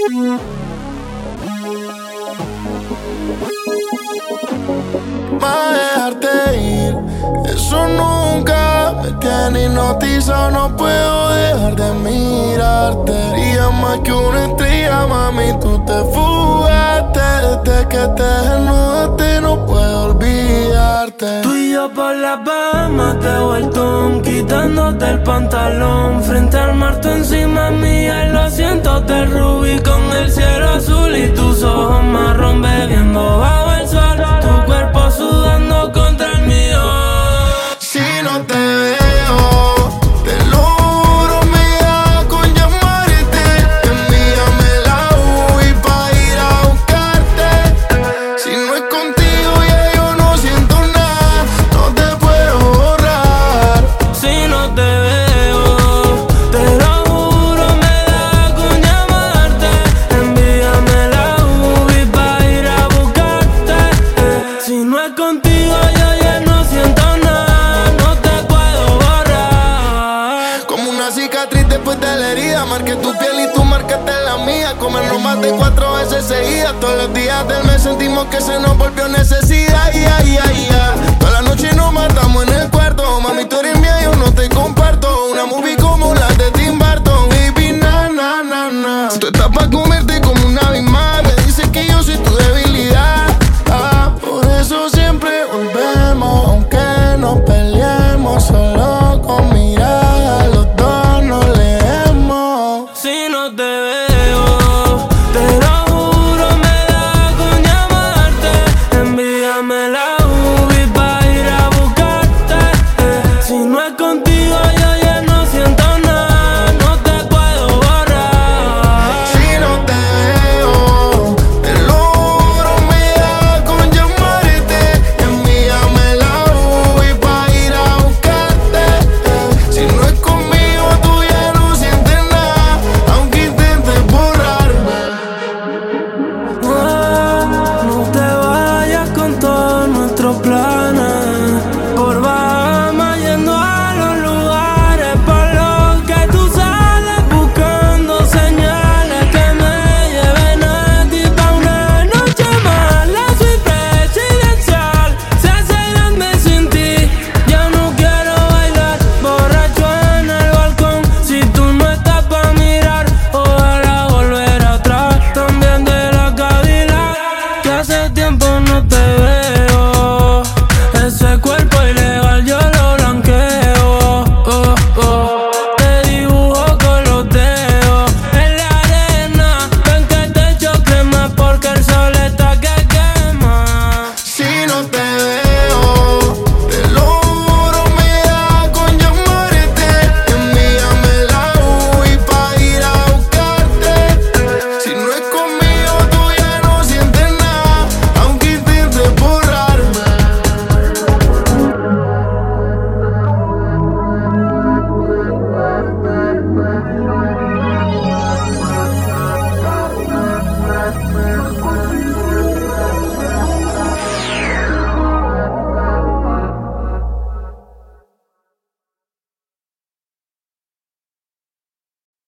Pa' dejarte ir, eso nunca me tiene hipnotizado. No puedo dejar de mirarte. Brilla más que una estrella, mami, tú te fugaste. Desde que te desnudaste no puedo olvidarte. Tú y yo por las Bahamas de vueltón, quitándote el pantalón. Frente al mar, tú encima mía y lo siento del rubí con el cielo azul y tus ojos marrón bebiendo bajo el sol. Tu cuerpo sudando contra el mío. Si no te veo, te lo juro, me da con llamarte. Envíame la UI pa' ir a buscarte. Si no es contigo ya yo no siento nada, no te puedo borrar. Si no te veo, te lo juro, me da con llamarte. Envíame la UBI pa' ir a buscarte. Si no es contigo yo ya no siento nada, no te puedo borrar. Como una cicatriz después de la herida, marqué tu piel y tú marcaste la mía. Comernos más de 4 veces seguidas. Todos los días del mes sentimos que se nos volvió necesidad. Toda la noche nos matamos en el cuarto. Mami, tú eres mía, yo no te comparto. Una movie como la de Tim Burton. Baby, na. Tú estás pa' comerte como una abismal. Me dices que yo soy tu debilidad. Por eso siempre volvemos, aunque nos peleemos. Solo con mirada los dos nos leemos. Si no te veo